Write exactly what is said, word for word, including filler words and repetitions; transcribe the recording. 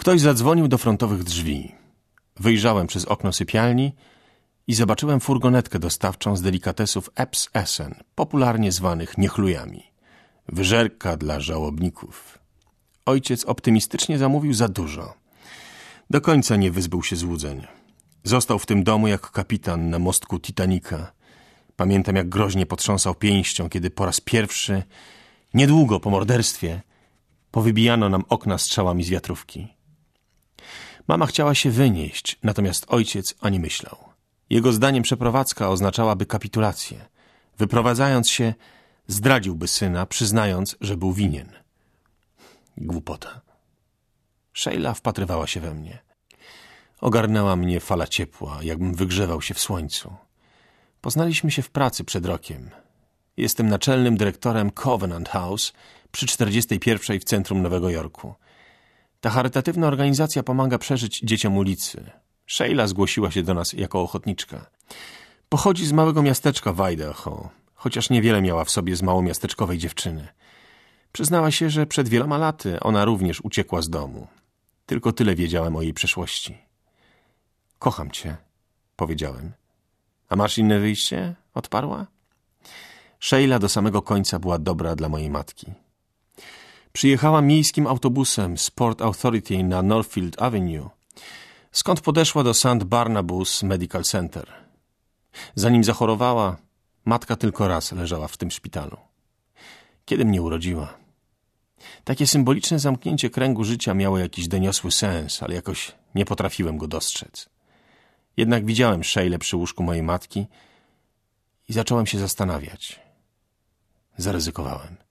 Ktoś zadzwonił do frontowych drzwi. Wyjrzałem przez okno sypialni i zobaczyłem furgonetkę dostawczą z delikatesów Epps Essen, popularnie zwanych niechlujami. Wyżerka dla żałobników. Ojciec optymistycznie zamówił za dużo. Do końca nie wyzbył się złudzeń. Został w tym domu jak kapitan na mostku Titanica. Pamiętam, jak groźnie potrząsał pięścią, kiedy po raz pierwszy, niedługo po morderstwie, powybijano nam okna strzałami z wiatrówki. Mama chciała się wynieść, natomiast ojciec ani myślał. Jego zdaniem przeprowadzka oznaczałaby kapitulację. Wyprowadzając się, zdradziłby syna, przyznając, że był winien. Głupota. Sheila wpatrywała się we mnie. Ogarnęła mnie fala ciepła, jakbym wygrzewał się w słońcu. Poznaliśmy się w pracy przed rokiem. Jestem naczelnym dyrektorem Covenant House przy czterdziestej pierwszej w centrum Nowego Jorku. Ta charytatywna organizacja pomaga przeżyć dzieciom ulicy. Sheila zgłosiła się do nas jako ochotniczka. Pochodzi z małego miasteczka w Idaho, chociaż niewiele miała w sobie z małomiasteczkowej dziewczyny. Przyznała się, że przed wieloma laty ona również uciekła z domu. Tylko tyle wiedziałem o jej przeszłości. Kocham cię, powiedziałem. A masz inne wyjście? Odparła. Sheila do samego końca była dobra dla mojej matki. Przyjechała miejskim autobusem z Port Authority na Northfield Avenue, skąd podeszła do Saint Barnabas Medical Center. Zanim zachorowała, matka tylko raz leżała w tym szpitalu. Kiedy mnie urodziła. Takie symboliczne zamknięcie kręgu życia miało jakiś doniosły sens, ale jakoś nie potrafiłem go dostrzec. Jednak widziałem Sheilę przy łóżku mojej matki i zacząłem się zastanawiać. Zaryzykowałem.